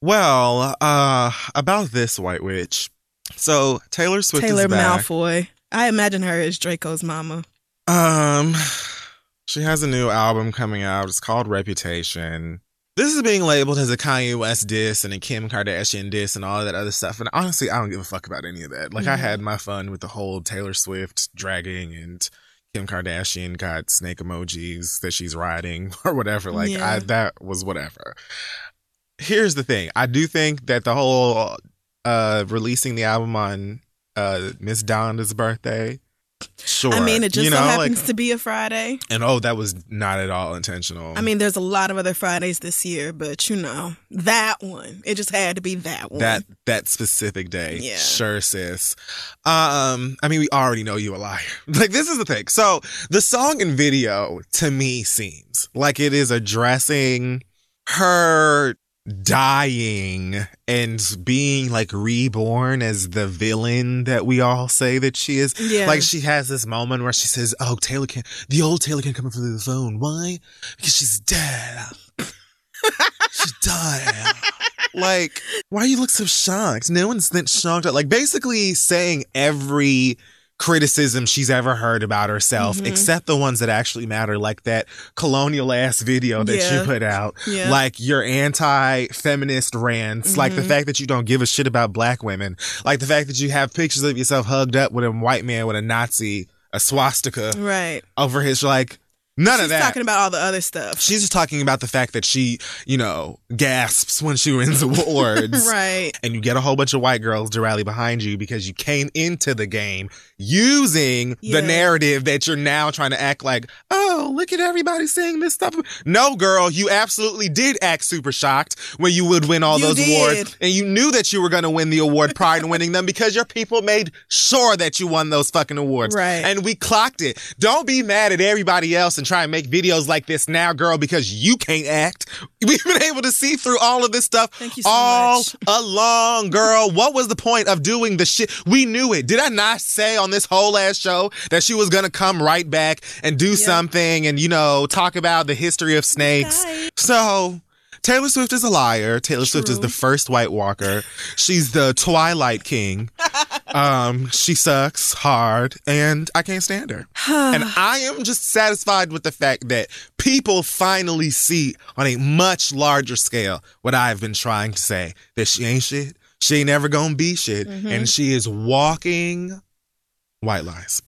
Well, about this White Witch. So Taylor Swift Taylor is back. Malfoy. I imagine her as Draco's mama. Um, she has a new album coming out. It's called Reputation. This is being labeled as a Kanye West diss and a Kim Kardashian diss and all of that other stuff. And honestly, I don't give a fuck about any of that. Like, I had my fun with the whole Taylor Swift dragging and Kim Kardashian got snake emojis that she's riding or whatever. Like, Yeah. that was whatever. Here's the thing. I do think that the whole releasing the album on Miss Donda's birthday, sure. I mean, it just so happens like, to be a Friday. and that was not at all intentional. I mean, there's a lot of other Fridays this year, but that one. It just had to be that one. That specific day. Yeah. Sure, sis. I mean, we already know you a liar. Like, this is the thing. So the song and video to me seems like it is addressing her dying and being like reborn as the villain that we all say that she is. Yeah. Like, she has this moment where she says, oh, the old Taylor can't come up through the phone. Why? Because she's dead. She died. Like, why you look so shocked? No one's that shocked. Like, basically saying every criticism she's ever heard about herself, except the ones that actually matter, like that colonial ass video that you put out, like your anti-feminist rants, like the fact that you don't give a shit about black women, like the fact that you have pictures of yourself hugged up with a white man with a swastika over his, like, none of that. She's talking about all the other stuff. She's just talking about the fact that she, gasps when she wins awards. Right. And you get a whole bunch of white girls to rally behind you because you came into the game using the narrative that you're now trying to act like, oh, look at everybody saying this stuff. No, girl, you absolutely did act super shocked when you would win all those awards. And you knew that you were going to win the award prior to winning them because your people made sure that you won those fucking awards. Right. And we clocked it. Don't be mad at everybody else and try and make videos like this now, girl, because you can't act. We've been able to see through all of this stuff all along, girl. What was the point of doing the shit? We knew it. Did I not say on this whole ass show that she was gonna come right back and do something and, talk about the history of snakes? So Taylor Swift is a liar. Taylor Swift is the first White Walker. She's the Twilight King. She sucks hard, and I can't stand her. And I am just satisfied with the fact that people finally see on a much larger scale what I've been trying to say, that she ain't shit. She ain't never gonna be shit. And she is walking white lies.